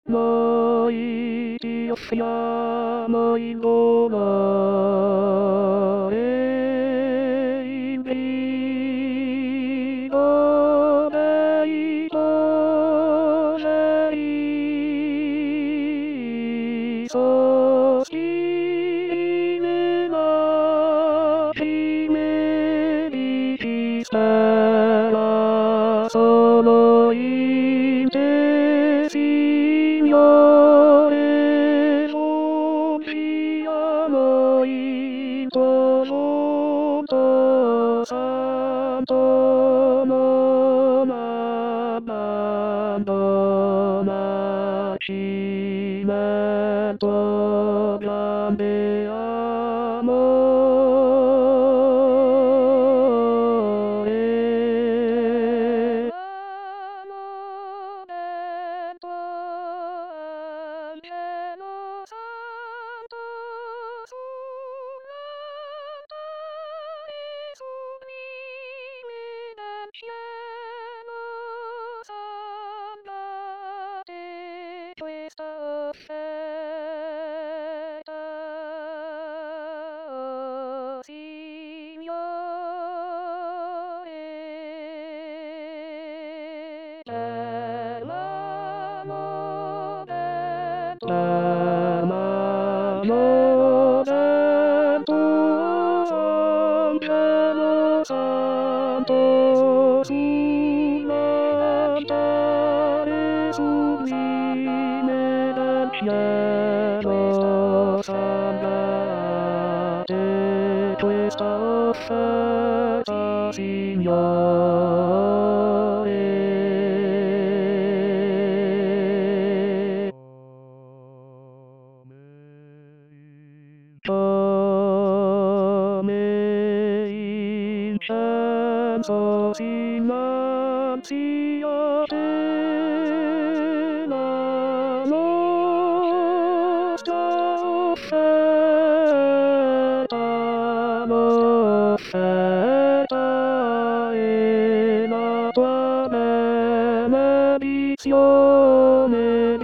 Noi ti offriamo il volo e il grido dei toneri sospiri nella cime di chi spera solo in te, Signore, confiamo in tuo volto santo, non abbandonaci nel tuo grande amore. L'amore del tuo angelo santo sull'altare sublime del cielo salvate questa offerta, oh Signore. Per mano del tuo angelo santo sull'altare sublime del cielo salvate questa offerta, Signore. Come incenso si innalzi a te la nostra offerta, l'offerta e la tua benedizione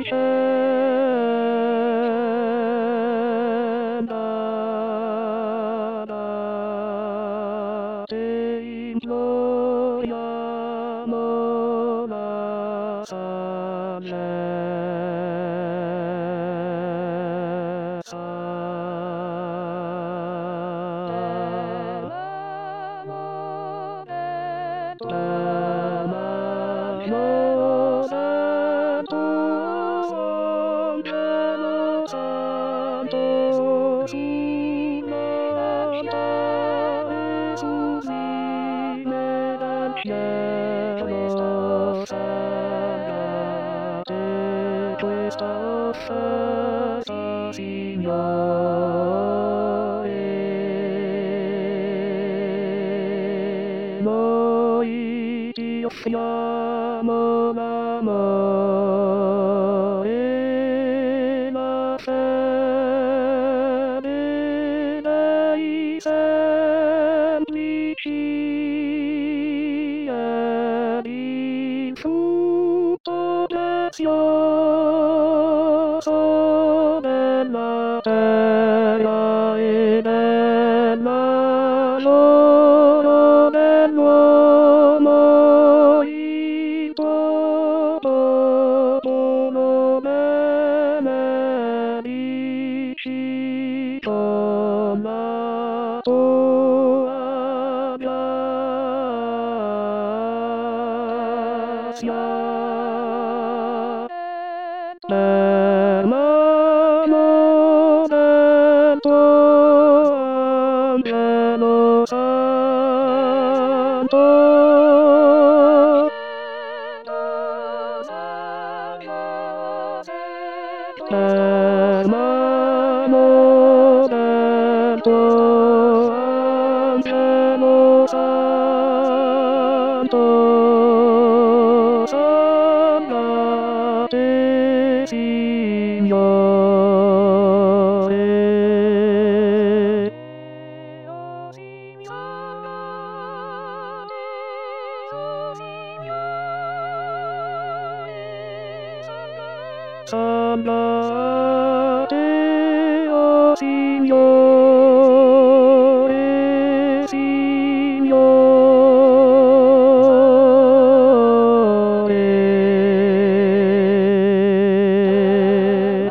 discenda da te, imploriamo la santo sull'altare sublime del cielo salvate questa offerta, Signore. Noi ti offriamo l'amore, la fede dei semplici ed il frutto prezioso della terra e della loro dell'uomo, il tuo popolo benedici con la tua grazia. Per mano del tuo angelo santo per mano del tuo angelo santo salvate, Signore. Oh Signore, oh Signore, salvate. amate, oh Signore, Signore.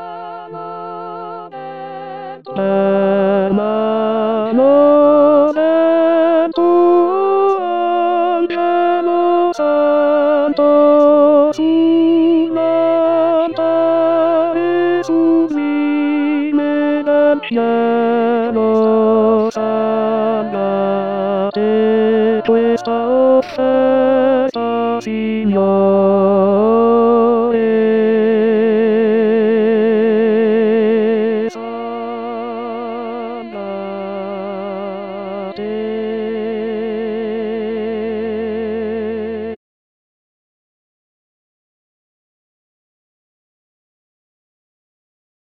L'hermano del tuo angelo santo sull'altare sublime del cielo.